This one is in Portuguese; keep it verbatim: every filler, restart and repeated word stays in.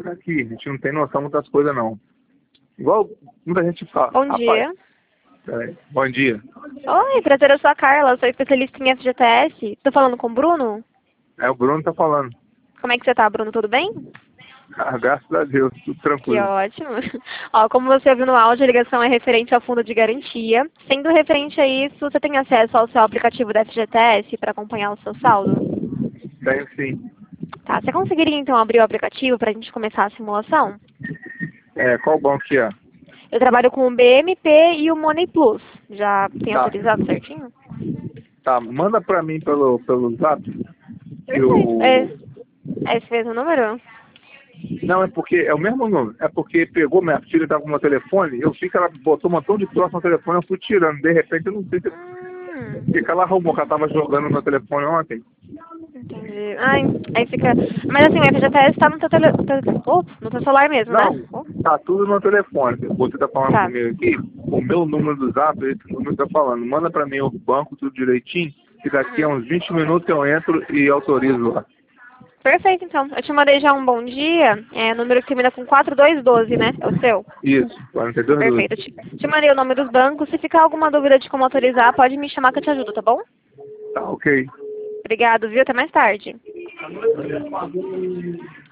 fica aqui. A gente não tem noção de muitas coisas, não. Igual muita gente fala. Bom dia. Peraí. Bom dia. Oi, prazer, eu sou a Carla, sou especialista em F G T S. Tô falando com o Bruno? É, o Bruno tá falando. Como é que você tá, Bruno? Tudo bem? Ah, graças a Deus, tudo Que tranquilo. ótimo. Ó, como você ouviu no áudio, a ligação é referente ao fundo de garantia. Sendo referente a isso, você tem acesso ao seu aplicativo da F G T S para acompanhar o seu saldo? Tenho sim. Tá, você conseguiria então abrir o aplicativo para a gente começar a simulação? É, qual banco que é? Eu trabalho com o B M P e o Money Plus. Já tem Tá. autorizado certinho? Tá, manda pra mim pelo, pelo zap. Que Perfeito. É, eu... é esse mesmo número? Não, é porque é o mesmo número. É porque pegou minha filha, tava com o meu telefone, eu vi que ela botou um montão de troço no telefone, eu fui tirando. De repente, eu não sei se... Hum, O que que ela arrumou que ela tava jogando no meu telefone ontem? entendi. Ai, aí fica... Mas assim, o F G T S tá no teu, tele... tele- oh, no teu celular mesmo, né? Não, Oh, tá tudo no telefone. Você tá falando tá. comigo aqui, o meu número do zap, esse número tá falando. Manda pra mim o banco, tudo direitinho, que daqui a Uhum. uns vinte minutos eu entro e autorizo lá. Perfeito, então. Eu te mandei já um bom dia. É, número que termina com quatro dois um dois, né? É o seu? Isso, quarenta e dois Perfeito. Eu doze. te, te mandei o nome dos bancos. Se ficar alguma dúvida de como autorizar, pode me chamar que eu te ajudo, tá bom? Tá, ok. Obrigado, viu? Até mais tarde.